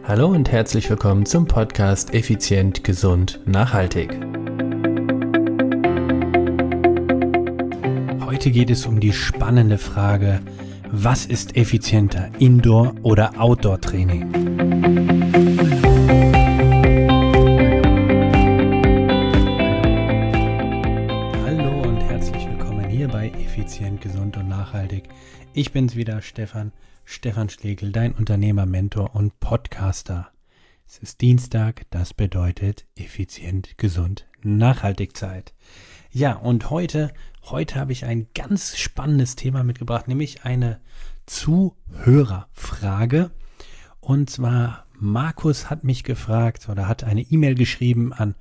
Hallo und herzlich willkommen zum Podcast Effizient, Gesund, Nachhaltig. Heute geht es um die spannende Frage, was ist effizienter, Indoor- oder Outdoor-Training? Hallo und herzlich willkommen hier bei Effizient, Gesund und Nachhaltig. Ich bin's wieder, Stefan Schlegel, dein Unternehmer, Mentor und Podcaster. Es ist Dienstag, das bedeutet effizient, gesund, nachhaltig Zeit. Ja, und heute habe ich ein ganz spannendes Thema mitgebracht, nämlich eine Zuhörerfrage. Und zwar, Markus hat mich gefragt oder hat eine E-Mail geschrieben an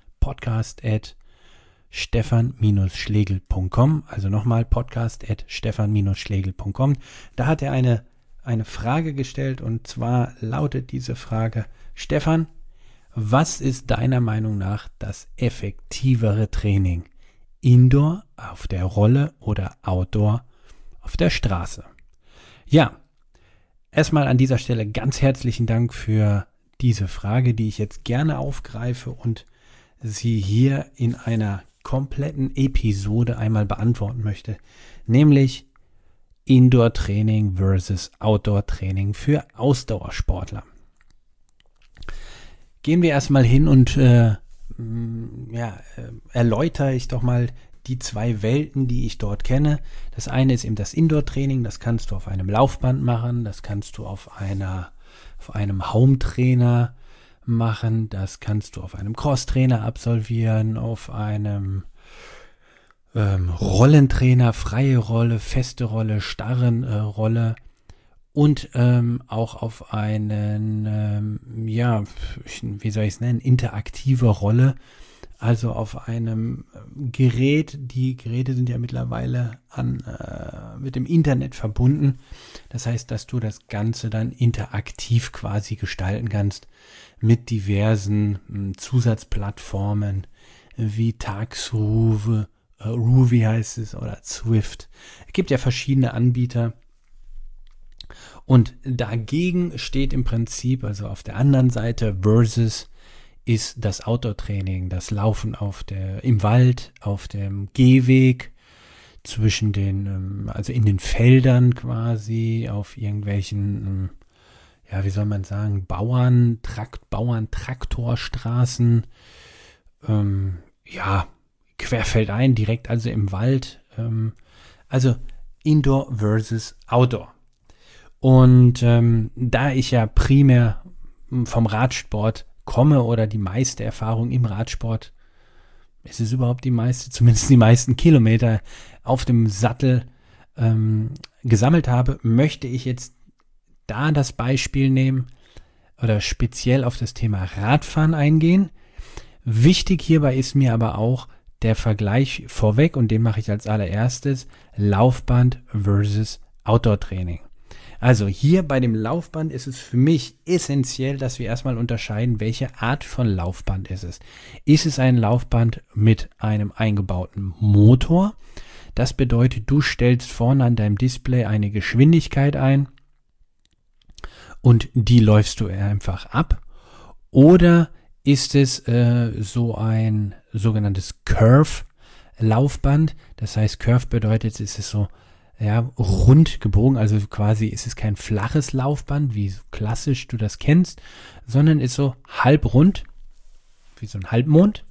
podcast@stefan-schlegel.com, also nochmal podcast@stefan-schlegel.com. Da hat er eine Frage gestellt, und zwar lautet diese Frage: Stefan, was ist deiner Meinung nach das effektivere Training? Indoor auf der Rolle oder Outdoor auf der Straße? Ja, erstmal an dieser Stelle ganz herzlichen Dank für diese Frage, die ich jetzt gerne aufgreife und sie hier in einer kompletten Episode einmal beantworten möchte, nämlich Indoor-Training versus Outdoor-Training für Ausdauersportler. Gehen wir erstmal hin und erläutere ich doch mal die zwei Welten, die ich dort kenne. Das eine ist eben das Indoor-Training, das kannst du auf einem Laufband machen, das kannst du auf einem Home-Trainer machen, das kannst du auf einem Cross-Trainer absolvieren, auf einem Rollentrainer, freie Rolle, feste Rolle, starren Rolle und auch auf einen, interaktive Rolle, also auf einem Gerät. Die Geräte sind ja mittlerweile mit dem Internet verbunden. Das heißt, dass du das Ganze dann interaktiv quasi gestalten kannst mit diversen Zusatzplattformen wie Tagsruhe, Ruby heißt es, oder Zwift. Es gibt ja verschiedene Anbieter. Und dagegen steht im Prinzip, also auf der anderen Seite versus, ist das Outdoor-Training, das Laufen im Wald, auf dem Gehweg, zwischen also in den Feldern quasi, auf irgendwelchen, Bauern-Traktorstraßen, querfeldein, direkt also im Wald, also Indoor versus Outdoor. Und da ich ja primär vom Radsport komme oder die meiste Erfahrung im Radsport, ist es überhaupt zumindest die meisten Kilometer auf dem Sattel gesammelt habe, möchte ich jetzt da das Beispiel nehmen oder speziell auf das Thema Radfahren eingehen. Wichtig hierbei ist mir aber auch der Vergleich vorweg, und den mache ich als allererstes: Laufband versus Outdoor-Training. Also hier bei dem Laufband ist es für mich essentiell, dass wir erstmal unterscheiden, welche Art von Laufband ist es. Ist es ein Laufband mit einem eingebauten Motor? Das bedeutet, du stellst vorne an deinem Display eine Geschwindigkeit ein und die läufst du einfach ab. Oder ist es so ein sogenanntes Curve-Laufband? Das heißt, Curve bedeutet, es ist so rund gebogen, also quasi ist es kein flaches Laufband, wie so klassisch du das kennst, sondern ist so halbrund, wie so ein Halbmond.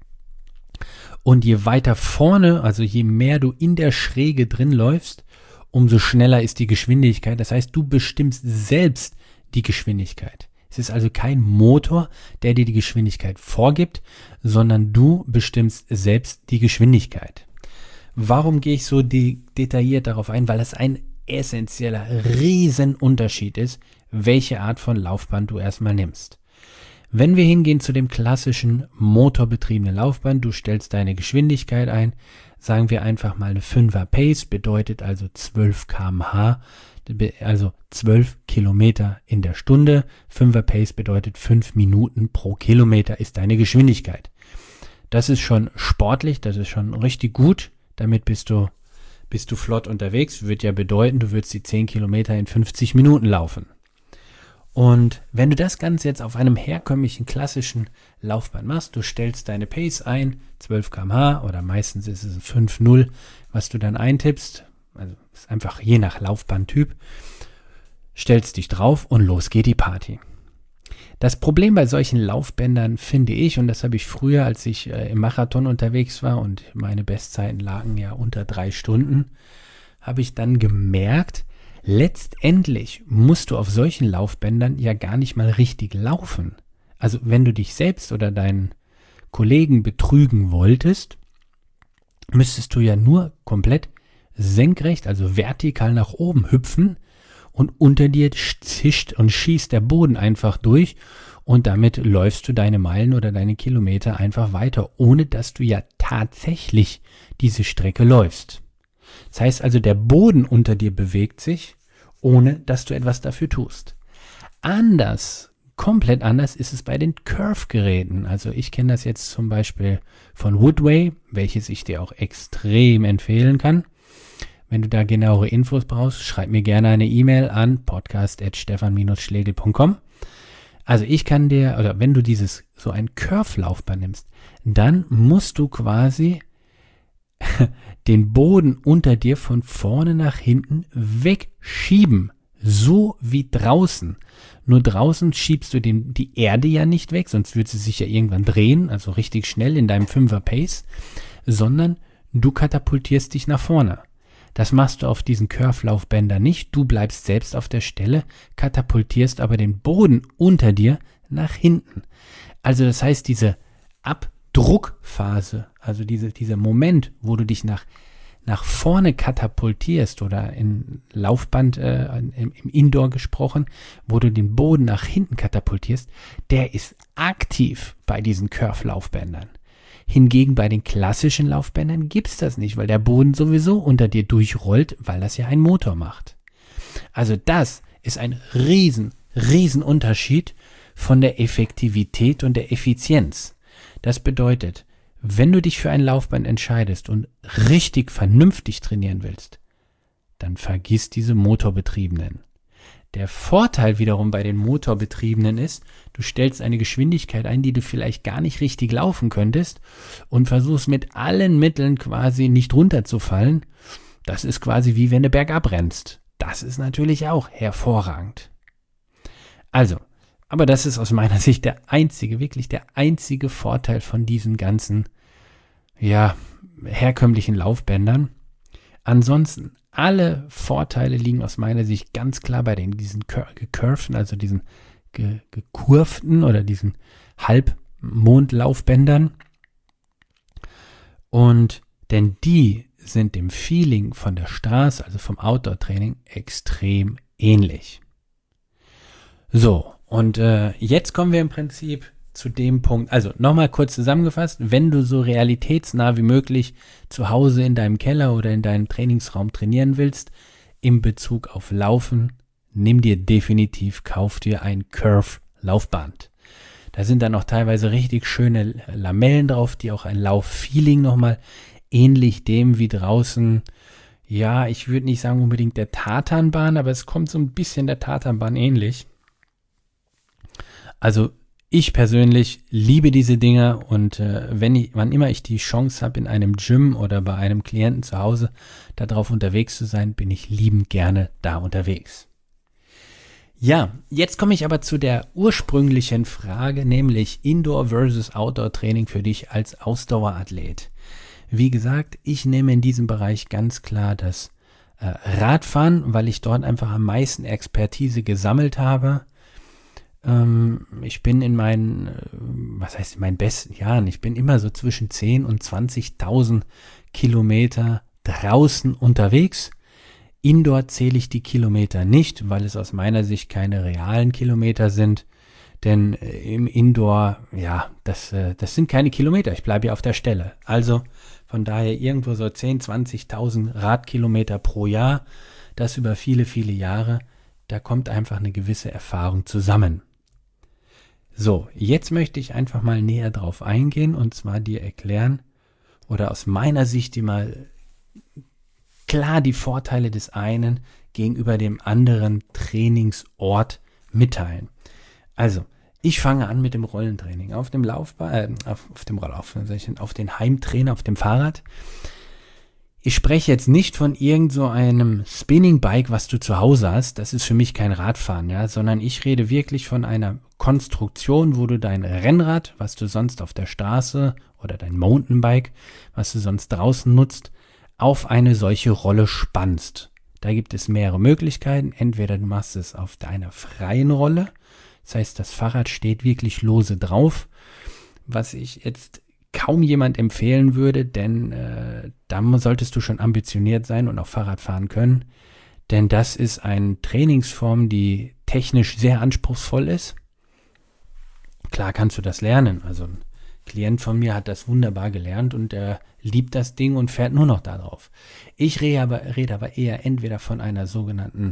Und je weiter vorne, also je mehr du in der Schräge drin läufst, umso schneller ist die Geschwindigkeit. Das heißt, du bestimmst selbst die Geschwindigkeit. Es ist also kein Motor, der dir die Geschwindigkeit vorgibt, sondern du bestimmst selbst die Geschwindigkeit. Warum gehe ich so detailliert darauf ein? Weil es ein essentieller Riesenunterschied ist, welche Art von Laufband du erstmal nimmst. Wenn wir hingehen zu dem klassischen motorbetriebenen Laufband, du stellst deine Geschwindigkeit ein, sagen wir einfach mal eine 5er Pace, bedeutet also 12 km/h, also 12 Kilometer in der Stunde. 5er Pace bedeutet 5 Minuten pro Kilometer ist deine Geschwindigkeit. Das ist schon sportlich, das ist schon richtig gut. Damit bist du flott unterwegs. Würde ja bedeuten, du würdest die 10 Kilometer in 50 Minuten laufen. Und wenn du das Ganze jetzt auf einem herkömmlichen, klassischen Laufband machst, du stellst deine Pace ein, 12 km/h oder meistens ist es 5,0, was du dann eintippst, also ist einfach je nach Laufbandtyp, stellst dich drauf und los geht die Party. Das Problem bei solchen Laufbändern finde ich, und das habe ich früher, als ich im Marathon unterwegs war und meine Bestzeiten lagen ja unter 3 Stunden, habe ich dann gemerkt, letztendlich musst du auf solchen Laufbändern ja gar nicht mal richtig laufen. Also wenn du dich selbst oder deinen Kollegen betrügen wolltest, müsstest du ja nur komplett senkrecht, also vertikal nach oben hüpfen und unter dir zischt und schießt der Boden einfach durch und damit läufst du deine Meilen oder deine Kilometer einfach weiter, ohne dass du ja tatsächlich diese Strecke läufst. Das heißt also, der Boden unter dir bewegt sich, ohne dass du etwas dafür tust. Komplett anders ist es bei den Curve-Geräten. Also ich kenne das jetzt zum Beispiel von Woodway, welches ich dir auch extrem empfehlen kann. Wenn du da genauere Infos brauchst, schreib mir gerne eine E-Mail an podcast@stefan-schlegel.com. Also ich kann dir, oder wenn du so ein Curve-Laufband nimmst, dann musst du quasi den Boden unter dir von vorne nach hinten wegschieben. So wie draußen. Nur draußen schiebst du die Erde ja nicht weg, sonst würde sie sich ja irgendwann drehen, also richtig schnell in deinem 5er Pace, sondern du katapultierst dich nach vorne. Das machst du auf diesen Curve-Laufbändern nicht. Du bleibst selbst auf der Stelle, katapultierst aber den Boden unter dir nach hinten. Also das heißt, diese Abdruckphase, also dieser Moment, wo du dich nach vorne katapultierst oder in Laufband, im Indoor gesprochen, wo du den Boden nach hinten katapultierst, der ist aktiv bei diesen Curve-Laufbändern. Hingegen bei den klassischen Laufbändern gibt es das nicht, weil der Boden sowieso unter dir durchrollt, weil das ja ein Motor macht. Also das ist ein riesen Unterschied von der Effektivität und der Effizienz. Das bedeutet, wenn du dich für ein Laufband entscheidest und richtig vernünftig trainieren willst, dann vergiss diese motorbetriebenen. Der Vorteil wiederum bei den motorbetriebenen ist, du stellst eine Geschwindigkeit ein, die du vielleicht gar nicht richtig laufen könntest und versuchst mit allen Mitteln quasi nicht runterzufallen. Das ist quasi wie wenn du bergab rennst. Das ist natürlich auch hervorragend. Also, aber das ist aus meiner Sicht wirklich der einzige Vorteil von diesen ganzen, herkömmlichen Laufbändern. Ansonsten, alle Vorteile liegen aus meiner Sicht ganz klar bei diesen gecurvten, also diesen gekurvten oder diesen Halbmondlaufbändern. Und denn die sind dem Feeling von der Straße, also vom Outdoor-Training, extrem ähnlich. So, und jetzt kommen wir im Prinzip zu dem Punkt, also nochmal kurz zusammengefasst, wenn du so realitätsnah wie möglich zu Hause in deinem Keller oder in deinem Trainingsraum trainieren willst, in Bezug auf Laufen, kauf dir ein Curve-Laufband. Da sind dann auch teilweise richtig schöne Lamellen drauf, die auch ein Lauffeeling nochmal ähnlich dem wie draußen, ich würde nicht sagen unbedingt der Tatanbahn, aber es kommt so ein bisschen der Tatanbahn ähnlich. Also ich persönlich liebe diese Dinger und wann immer ich die Chance habe, in einem Gym oder bei einem Klienten zu Hause darauf unterwegs zu sein, bin ich liebend gerne da unterwegs. Ja, jetzt komme ich aber zu der ursprünglichen Frage, nämlich Indoor versus Outdoor Training für dich als Ausdauerathlet. Wie gesagt, ich nehme in diesem Bereich ganz klar das Radfahren, weil ich dort einfach am meisten Expertise gesammelt habe. Ich bin in meinen besten Jahren, ich bin immer so zwischen 10.000 und 20.000 Kilometer draußen unterwegs. Indoor zähle ich die Kilometer nicht, weil es aus meiner Sicht keine realen Kilometer sind. Denn im Indoor, das sind keine Kilometer, ich bleibe ja auf der Stelle. Also von daher irgendwo so 10.000, 20.000 Radkilometer pro Jahr, das über viele, viele Jahre, da kommt einfach eine gewisse Erfahrung zusammen. So, jetzt möchte ich einfach mal näher drauf eingehen und zwar dir erklären oder aus meiner Sicht dir mal klar die Vorteile des einen gegenüber dem anderen Trainingsort mitteilen. Also, ich fange an mit dem Rollentraining auf dem Laufbahn, auf den Heimtrainer, auf dem Fahrrad. Ich spreche jetzt nicht von irgend so einem Spinning-Bike, was du zu Hause hast. Das ist für mich kein Radfahren, ja, sondern ich rede wirklich von einer Konstruktion, wo du dein Rennrad, was du sonst auf der Straße oder dein Mountainbike, was du sonst draußen nutzt, auf eine solche Rolle spannst. Da gibt es mehrere Möglichkeiten. Entweder du machst es auf deiner freien Rolle, das heißt, das Fahrrad steht wirklich lose drauf, was ich jetzt kaum jemand empfehlen würde, denn da solltest du schon ambitioniert sein und auch Fahrrad fahren können, denn das ist eine Trainingsform, die technisch sehr anspruchsvoll ist. Klar kannst du das lernen, also ein Klient von mir hat das wunderbar gelernt und er liebt das Ding und fährt nur noch da drauf. Ich rede aber eher entweder von einer sogenannten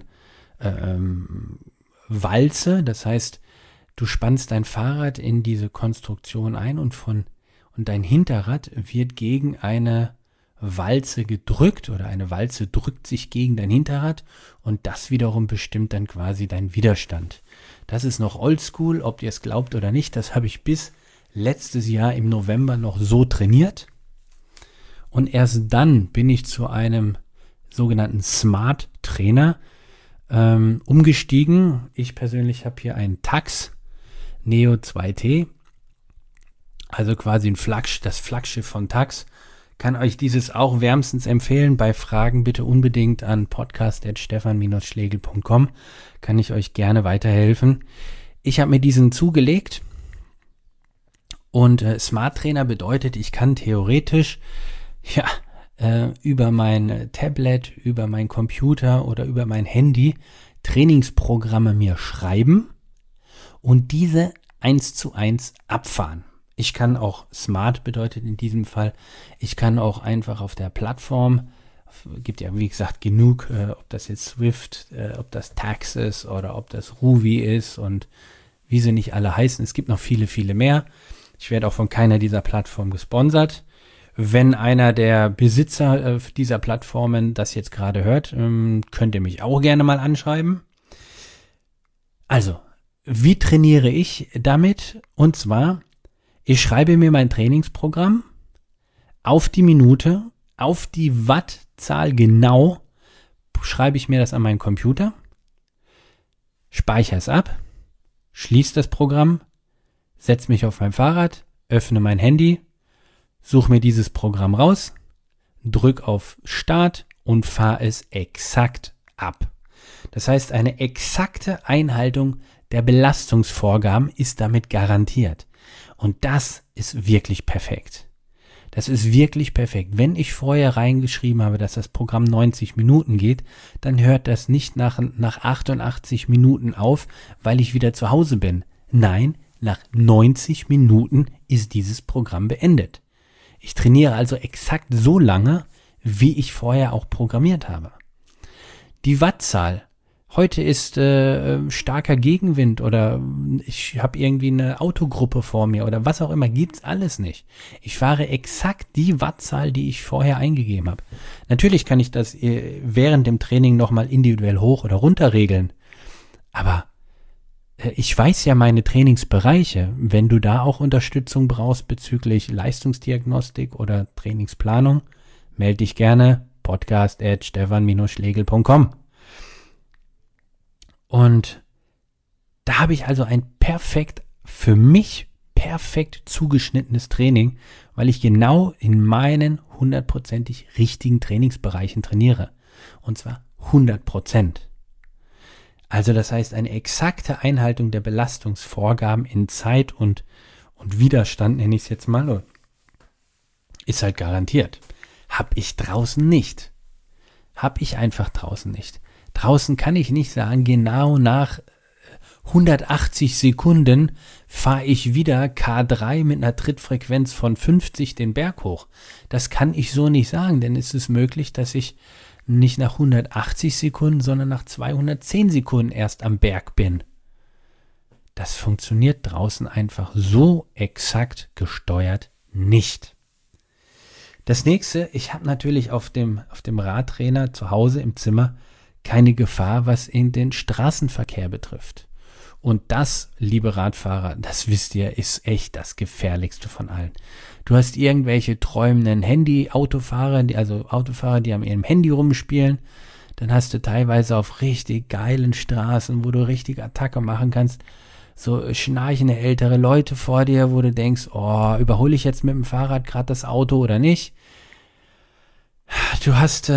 Walze, das heißt, du spannst dein Fahrrad in diese Konstruktion ein und dein Hinterrad wird gegen eine Walze gedrückt oder eine Walze drückt sich gegen dein Hinterrad und das wiederum bestimmt dann quasi deinen Widerstand. Das ist noch oldschool, ob ihr es glaubt oder nicht, das habe ich bis letztes Jahr im November noch so trainiert und erst dann bin ich zu einem sogenannten Smart Trainer umgestiegen. Ich persönlich habe hier einen Tacx Neo 2T, also quasi das Flaggschiff von Tacx. Kann euch dieses auch wärmstens empfehlen. Bei Fragen bitte unbedingt an podcast@stefan-schlegel.com. Kann ich euch gerne weiterhelfen. Ich habe mir diesen zugelegt und Smart Trainer bedeutet, ich kann theoretisch über mein Tablet, über mein Computer oder über mein Handy Trainingsprogramme mir schreiben und diese 1:1 abfahren. Ich kann auch Smart bedeutet in diesem Fall, ich kann auch einfach auf der Plattform, gibt ja wie gesagt genug, ob das jetzt Swift, ob das Tacx ist oder ob das Ruvi ist und wie sie nicht alle heißen. Es gibt noch viele, viele mehr. Ich werde auch von keiner dieser Plattformen gesponsert. Wenn einer der Besitzer dieser Plattformen das jetzt gerade hört, könnt ihr mich auch gerne mal anschreiben. Also, wie trainiere ich damit? Und zwar, ich schreibe mir mein Trainingsprogramm auf die Minute, auf die Wattzahl genau, schreibe ich mir das an meinen Computer, speichere es ab, schließe das Programm, setze mich auf mein Fahrrad, öffne mein Handy, suche mir dieses Programm raus, drücke auf Start und fahre es exakt ab. Das heißt, eine exakte Einhaltung der Belastungsvorgaben ist damit garantiert. Und das ist wirklich perfekt. Das ist wirklich perfekt. Wenn ich vorher reingeschrieben habe, dass das Programm 90 Minuten geht, dann hört das nicht nach 88 Minuten auf, weil ich wieder zu Hause bin. Nein, nach 90 Minuten ist dieses Programm beendet. Ich trainiere also exakt so lange, wie ich vorher auch programmiert habe. Die Wattzahl. Heute ist starker Gegenwind oder ich habe irgendwie eine Autogruppe vor mir oder was auch immer, gibt's alles nicht. Ich fahre exakt die Wattzahl, die ich vorher eingegeben habe. Natürlich kann ich das während dem Training nochmal individuell hoch oder runter regeln, aber ich weiß ja meine Trainingsbereiche. Wenn du da auch Unterstützung brauchst bezüglich Leistungsdiagnostik oder Trainingsplanung, melde dich gerne, podcast@stefan-schlegel.com. Und da habe ich also ein für mich perfekt zugeschnittenes Training, weil ich genau in meinen 100%ig richtigen Trainingsbereichen trainiere. Und zwar 100%. Also das heißt, eine exakte Einhaltung der Belastungsvorgaben in Zeit und Widerstand, nenne ich es jetzt mal, ist halt garantiert. Hab ich draußen nicht. Hab ich einfach draußen nicht. Draußen kann ich nicht sagen, genau nach 180 Sekunden fahre ich wieder K3 mit einer Trittfrequenz von 50 den Berg hoch. Das kann ich so nicht sagen, denn es ist möglich, dass ich nicht nach 180 Sekunden, sondern nach 210 Sekunden erst am Berg bin. Das funktioniert draußen einfach so exakt gesteuert nicht. Das nächste, ich habe natürlich auf dem Radtrainer zu Hause im Zimmer keine Gefahr, was in den Straßenverkehr betrifft. Und das, liebe Radfahrer, das wisst ihr, ist echt das Gefährlichste von allen. Du hast irgendwelche träumenden Autofahrer, die an ihrem Handy rumspielen. Dann hast du teilweise auf richtig geilen Straßen, wo du richtig Attacke machen kannst, so schnarchende ältere Leute vor dir, wo du denkst, oh, überhole ich jetzt mit dem Fahrrad gerade das Auto oder nicht? Du hast,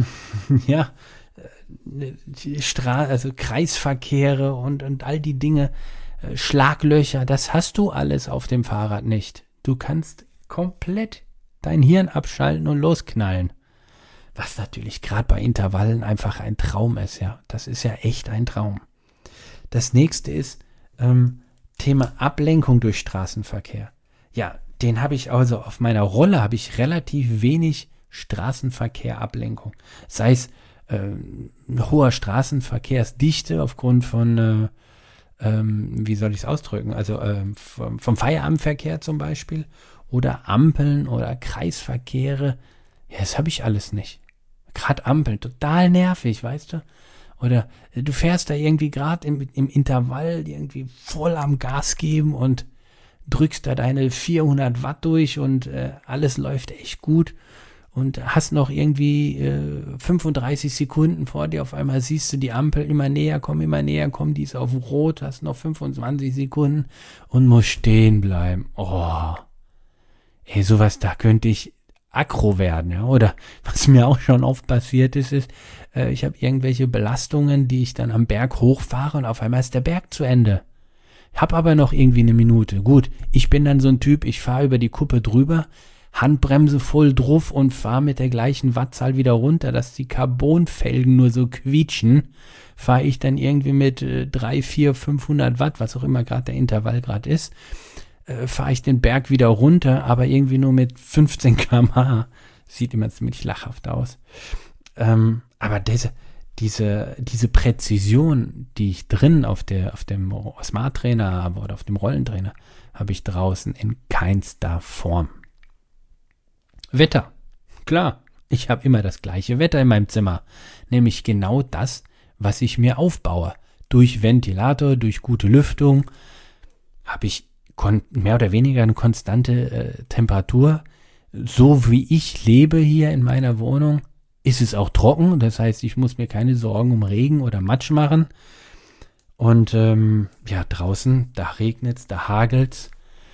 also Kreisverkehre und all die Dinge, Schlaglöcher, das hast du alles auf dem Fahrrad nicht. Du kannst komplett dein Hirn abschalten und losknallen. Was natürlich gerade bei Intervallen einfach ein Traum ist, ja. Das ist ja echt ein Traum. Das nächste ist Thema Ablenkung durch Straßenverkehr. Ja, den habe ich also auf meiner Rolle habe ich relativ wenig Straßenverkehr-Ablenkung. Sei es hoher Straßenverkehrsdichte aufgrund von, wie soll ich es ausdrücken, also vom Feierabendverkehr zum Beispiel oder Ampeln oder Kreisverkehre. Ja, das habe ich alles nicht. Gerade Ampeln, total nervig, weißt du? Oder du fährst da irgendwie gerade im Intervall irgendwie voll am Gas geben und drückst da deine 400 Watt durch und alles läuft echt gut. Und hast noch irgendwie 35 Sekunden vor dir, auf einmal siehst du die Ampel immer näher kommen, die ist auf Rot, hast noch 25 Sekunden und musst stehen bleiben. Oh, ey, sowas, da könnte ich aggro werden, ja, oder was mir auch schon oft passiert ist, ich habe irgendwelche Belastungen, die ich dann am Berg hochfahre und auf einmal ist der Berg zu Ende. Hab aber noch irgendwie eine Minute. Gut, ich bin dann so ein Typ, ich fahre über die Kuppe drüber, Handbremse voll drauf und fahre mit der gleichen Wattzahl wieder runter, dass die Carbonfelgen nur so quietschen, fahre ich dann irgendwie mit 3, 4, 500 Watt, was auch immer gerade der Intervall gerade ist, fahre ich den Berg wieder runter, aber irgendwie nur mit 15 km/h. Sieht immer ziemlich lachhaft aus. Aber diese Präzision, die ich drin auf dem Smart Trainer habe oder auf dem Rollentrainer, habe ich draußen in keinster Form. Wetter. Klar, ich habe immer das gleiche Wetter in meinem Zimmer. Nämlich genau das, was ich mir aufbaue. Durch Ventilator, durch gute Lüftung habe ich mehr oder weniger eine konstante Temperatur. So wie ich lebe hier in meiner Wohnung, ist es auch trocken. Das heißt, ich muss mir keine Sorgen um Regen oder Matsch machen. Und draußen, da regnet's, da hagelt's.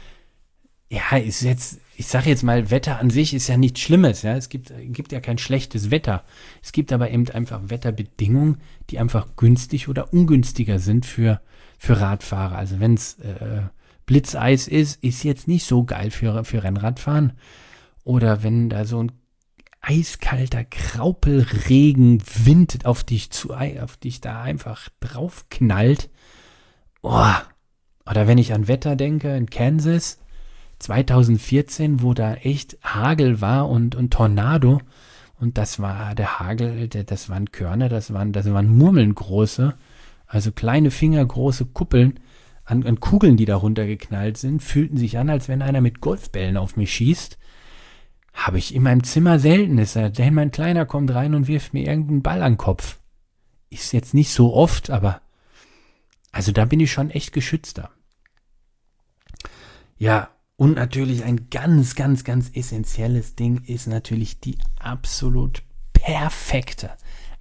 Ja, ist jetzt, ich sage jetzt mal, Wetter an sich ist ja nichts Schlimmes. Ja? Es gibt ja kein schlechtes Wetter. Es gibt aber eben einfach Wetterbedingungen, die einfach günstig oder ungünstiger sind für Radfahrer. Also wenn es Blitzeis ist jetzt nicht so geil für Rennradfahren. Oder wenn da so ein eiskalter Graupelregenwind auf dich da einfach draufknallt. Oh. Oder wenn ich an Wetter denke, in Kansas 2014, wo da echt Hagel war und Tornado. Und das war der Hagel, das waren Körner, das waren Murmeln große, also kleine fingergroße Kuppeln an Kugeln, die da runtergeknallt sind, fühlten sich an, als wenn einer mit Golfbällen auf mich schießt. Habe ich in meinem Zimmer selten. Denn mein Kleiner kommt rein und wirft mir irgendeinen Ball an den Kopf. Ist jetzt nicht so oft, aber also da bin ich schon echt geschützter. Ja, und natürlich ein ganz, ganz, ganz essentielles Ding ist natürlich die absolut perfekte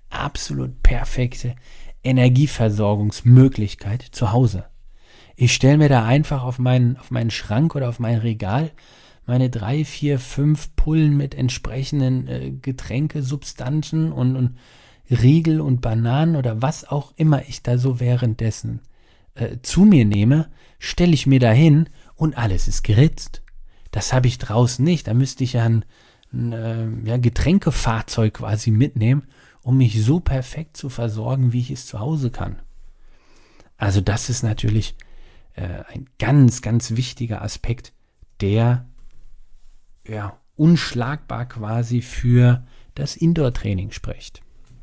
Energieversorgungsmöglichkeit zu Hause. Ich stelle mir da einfach auf meinen Schrank oder auf mein Regal meine 3, 4, 5 Pullen mit entsprechenden Getränkesubstanzen und Riegel und Bananen oder was auch immer ich da so währenddessen zu mir nehme, stelle ich mir da hin und alles ist geritzt. Das habe ich draußen nicht. Da müsste ich ja ein Getränkefahrzeug quasi mitnehmen, um mich so perfekt zu versorgen, wie ich es zu Hause kann. Also das ist natürlich ein ganz, ganz wichtiger Aspekt, der unschlagbar quasi für das Indoor-Training spricht.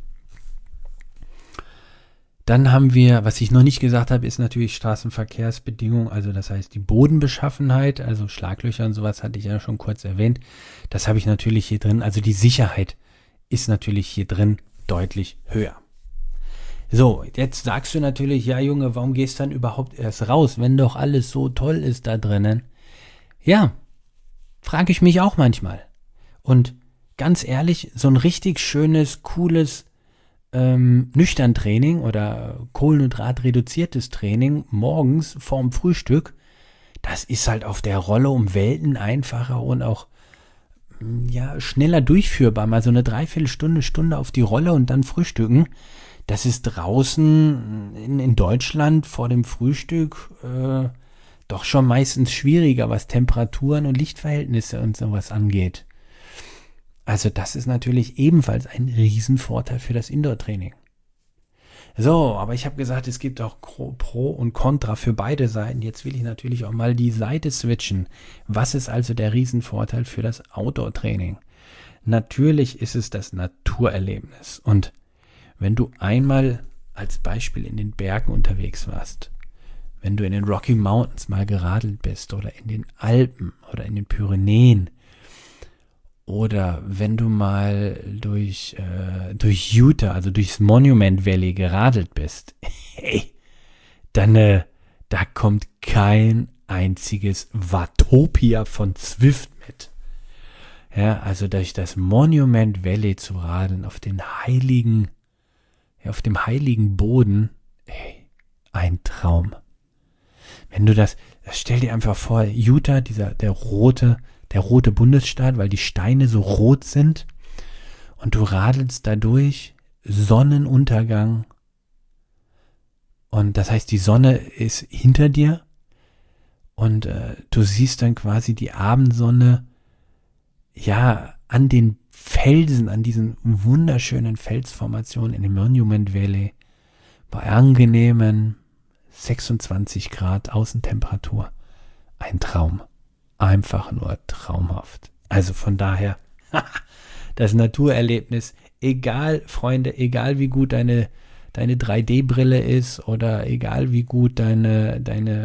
Dann haben wir, was ich noch nicht gesagt habe, ist natürlich Straßenverkehrsbedingungen, also das heißt die Bodenbeschaffenheit, also Schlaglöcher und sowas hatte ich ja schon kurz erwähnt. Das habe ich natürlich hier drin, also die Sicherheit ist natürlich hier drin deutlich höher. So, jetzt sagst du natürlich, ja Junge, warum gehst du dann überhaupt erst raus, wenn doch alles so toll ist da drinnen? Ja, frage ich mich auch manchmal. Und ganz ehrlich, so ein richtig schönes, cooles Nüchtern-Training oder kohlenhydratreduziertes Training morgens vorm Frühstück, das ist halt auf der Rolle um Welten einfacher und auch ja, schneller durchführbar. Mal so eine Dreiviertelstunde, Stunde auf die Rolle und dann frühstücken. Das ist draußen in Deutschland vor dem Frühstück doch schon meistens schwieriger, was Temperaturen und Lichtverhältnisse und sowas angeht. Also das ist natürlich ebenfalls ein Riesenvorteil für das Indoor-Training. So, aber ich habe gesagt, es gibt auch Pro und Contra für beide Seiten. Jetzt will ich natürlich auch mal die Seite switchen. Was ist also der Riesenvorteil für das Outdoor-Training? Natürlich ist es das Naturerlebnis. Und wenn du einmal als Beispiel in den Bergen unterwegs warst, wenn du in den Rocky Mountains mal geradelt bist oder in den Alpen oder in den Pyrenäen, oder wenn du mal durch Utah, also durchs Monument Valley geradelt bist, hey, dann da kommt kein einziges Watopia von Zwift mit. Ja, also durch das Monument Valley zu radeln auf dem heiligen Boden, hey, ein Traum. Wenn du das stell dir einfach vor, Utah, der rote Bundesstaat, weil die Steine so rot sind und du radelst dadurch, Sonnenuntergang und das heißt, die Sonne ist hinter dir und du siehst dann quasi die Abendsonne ja an den Felsen, an diesen wunderschönen Felsformationen in dem Monument Valley bei angenehmen 26 Grad Außentemperatur. Ein Traum. Einfach nur traumhaft. Also von daher, das Naturerlebnis, egal, Freunde, egal wie gut deine 3D-Brille ist oder egal wie gut dein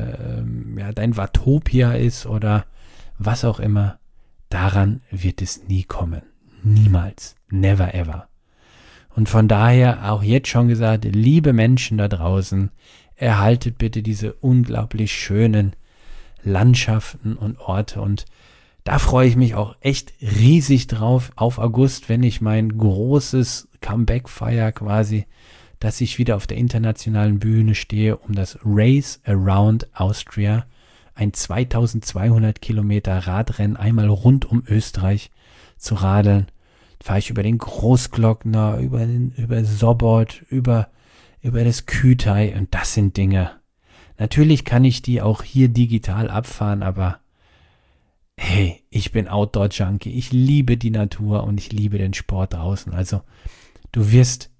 Watopia ist oder was auch immer, daran wird es nie kommen. Niemals. Never ever. Und von daher auch jetzt schon gesagt, liebe Menschen da draußen, erhaltet bitte diese unglaublich schönen Landschaften und Orte und da freue ich mich auch echt riesig drauf auf August, wenn ich mein großes Comeback feiere quasi, dass ich wieder auf der internationalen Bühne stehe, um das Race Around Austria, ein 2200 Kilometer Radrennen einmal rund um Österreich zu radeln. Fahre ich über den Großglockner, über Sobot, über das Kütai und das sind Dinge. Natürlich kann ich die auch hier digital abfahren, aber hey, ich bin Outdoor-Junkie. Ich liebe die Natur und ich liebe den Sport draußen. Also du wirst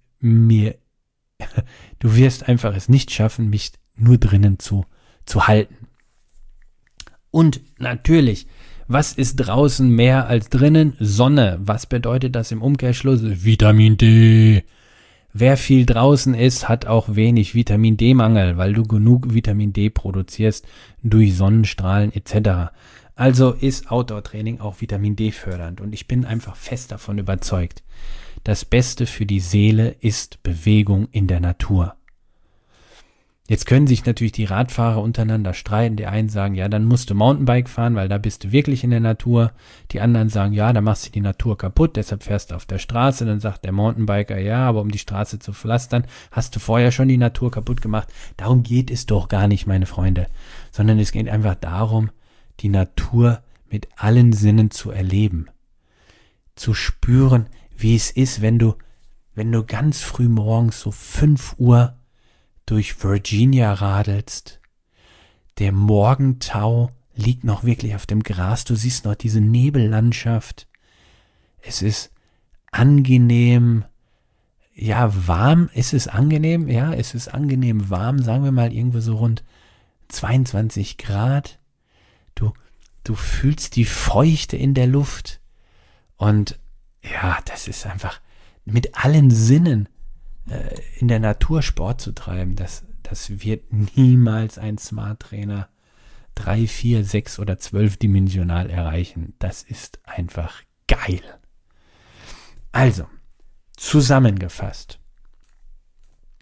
einfach es nicht schaffen, mich nur drinnen zu halten. Und natürlich, was ist draußen mehr als drinnen? Sonne. Was bedeutet das im Umkehrschluss? Vitamin D. Wer viel draußen ist, hat auch wenig Vitamin D-Mangel, weil du genug Vitamin D produzierst durch Sonnenstrahlen etc. Also ist Outdoor-Training auch Vitamin D fördernd und ich bin einfach fest davon überzeugt, das Beste für die Seele ist Bewegung in der Natur. Jetzt können sich natürlich die Radfahrer untereinander streiten. Die einen sagen, ja, dann musst du Mountainbike fahren, weil da bist du wirklich in der Natur. Die anderen sagen, ja, da machst du die Natur kaputt, deshalb fährst du auf der Straße. Dann sagt der Mountainbiker, ja, aber um die Straße zu pflastern, hast du vorher schon die Natur kaputt gemacht. Darum geht es doch gar nicht, meine Freunde. Sondern es geht einfach darum, die Natur mit allen Sinnen zu erleben. Zu spüren, wie es ist, wenn du ganz früh morgens so 5 Uhr durch Virginia radelst. Der Morgentau liegt noch wirklich auf dem Gras. Du siehst noch diese Nebellandschaft. Es ist angenehm, ja, warm. Ist es angenehm? Ja, es ist angenehm warm. Sagen wir mal irgendwo so rund 22 Grad. Du fühlst die Feuchte in der Luft. Und ja, das ist einfach mit allen Sinnen in der Natur Sport zu treiben, das wird niemals ein Smart Trainer 3, 4, 6 oder 12-dimensional erreichen. Das ist einfach geil. Also, zusammengefasst.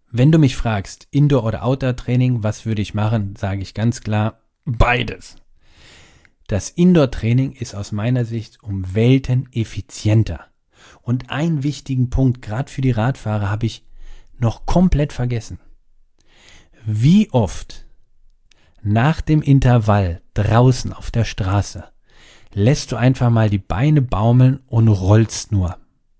wenn du mich fragst, Indoor- oder Outdoor-Training, was würde ich machen, sage ich ganz klar, beides. Das Indoor-Training ist aus meiner Sicht um Welten effizienter. Und einen wichtigen Punkt, gerade für die Radfahrer, habe ich noch komplett vergessen. Wie oft nach dem Intervall draußen auf der Straße lässt du einfach mal die Beine baumeln und rollst nur.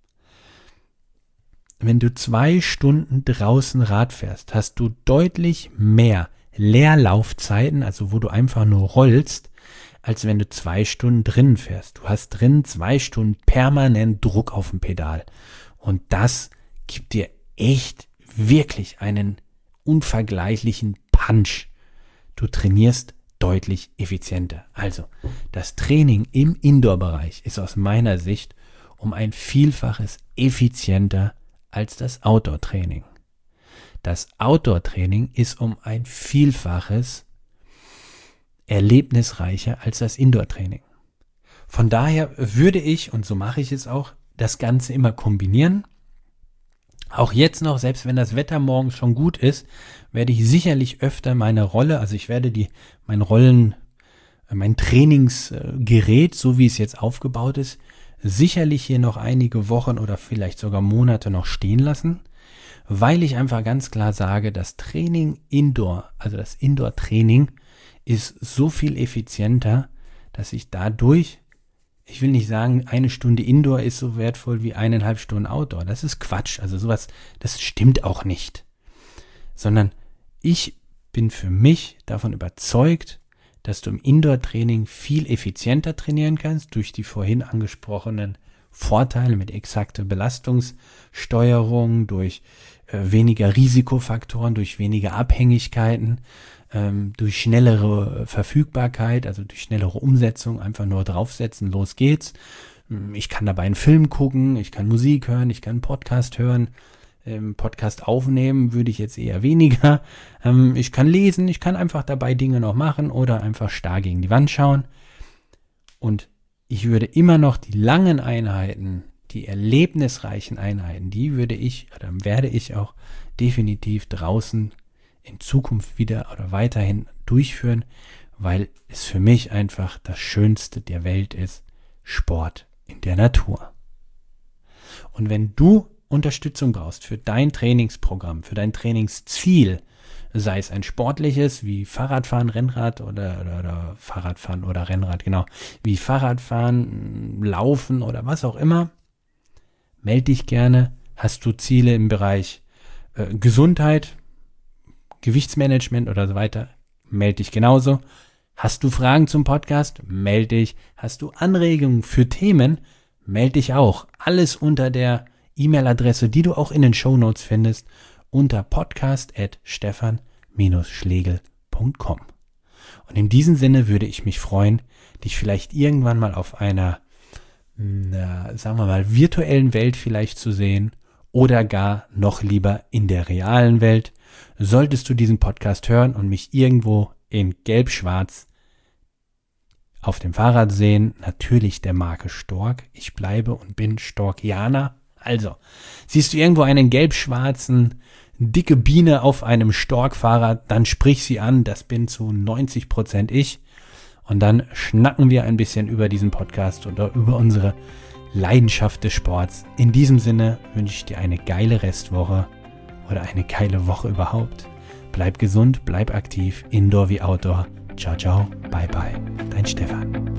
Wenn du 2 Stunden draußen Rad fährst, hast du deutlich mehr Leerlaufzeiten, also wo du einfach nur rollst, als wenn du 2 Stunden drinnen fährst. Du hast drinnen 2 Stunden permanent Druck auf dem Pedal. Und das gibt dir echt wirklich einen unvergleichlichen Punch. Du trainierst deutlich effizienter. Also, das Training im Indoor-Bereich ist aus meiner Sicht um ein Vielfaches effizienter als das Outdoor-Training. Das Outdoor-Training ist um ein Vielfaches erlebnisreicher als das Indoor-Training. Von daher würde ich, und so mache ich es auch, das Ganze immer kombinieren. Auch jetzt noch, selbst wenn das Wetter morgens schon gut ist, werde ich sicherlich öfter meine Rolle, also ich werde mein Trainingsgerät, so wie es jetzt aufgebaut ist, sicherlich hier noch einige Wochen oder vielleicht sogar Monate noch stehen lassen, weil ich einfach ganz klar sage, das Training Indoor, also das Indoor-Training ist so viel effizienter, dass ich dadurch, ich will nicht sagen, 1 Stunde Indoor ist so wertvoll wie 1,5 Stunden Outdoor. Das ist Quatsch. Also sowas, das stimmt auch nicht. Sondern ich bin für mich davon überzeugt, dass du im Indoor-Training viel effizienter trainieren kannst durch die vorhin angesprochenen Vorteile mit exakter Belastungssteuerung, durch weniger Risikofaktoren, durch weniger Abhängigkeiten, durch schnellere Verfügbarkeit, also durch schnellere Umsetzung, einfach nur draufsetzen, los geht's. Ich kann dabei einen Film gucken, ich kann Musik hören, ich kann einen Podcast hören. Podcast aufnehmen würde ich jetzt eher weniger. Ich kann lesen, ich kann einfach dabei Dinge noch machen oder einfach starr gegen die Wand schauen. Und ich würde immer noch die langen Einheiten, die erlebnisreichen Einheiten, die werde ich auch definitiv draußen in Zukunft wieder oder weiterhin durchführen, weil es für mich einfach das Schönste der Welt ist, Sport in der Natur. Und wenn du Unterstützung brauchst für dein Trainingsprogramm, für dein Trainingsziel, sei es ein sportliches wie Fahrradfahren, Rennrad oder Fahrradfahren oder Rennrad, genau, wie Fahrradfahren, Laufen oder was auch immer, melde dich gerne. Hast du Ziele im Bereich Gesundheit, Gewichtsmanagement oder so weiter, melde dich genauso. Hast du Fragen zum Podcast, melde dich. Hast du Anregungen für Themen, melde dich auch. Alles unter der E-Mail-Adresse, die du auch in den Shownotes findest, unter podcast@stefan-schlegel.com. Und in diesem Sinne würde ich mich freuen, dich vielleicht irgendwann mal auf einer, sagen wir mal, virtuellen Welt vielleicht zu sehen oder gar noch lieber in der realen Welt. Solltest du diesen Podcast hören und mich irgendwo in gelb-schwarz auf dem Fahrrad sehen, natürlich der Marke Stork. Ich bleibe und bin Storkianer. Also, siehst du irgendwo einen gelb-schwarzen, dicke Biene auf einem Stork-Fahrrad, dann sprich sie an, das bin zu 90% ich. Und dann schnacken wir ein bisschen über diesen Podcast oder über unsere Leidenschaft des Sports. In diesem Sinne wünsche ich dir eine geile Restwoche oder eine geile Woche überhaupt. Bleib gesund, bleib aktiv, Indoor wie Outdoor. Ciao, ciao, bye, bye. Dein Stefan.